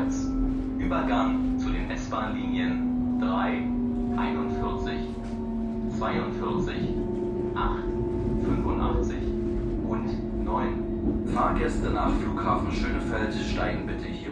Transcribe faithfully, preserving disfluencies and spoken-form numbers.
Kreuz. Übergang zu den S-Bahn-Linien drei, einundvierzig, zweiundvierzig, acht, fünfundachtzig und neun. Fahrgäste nach Flughafen Schönefeld steigen bitte hier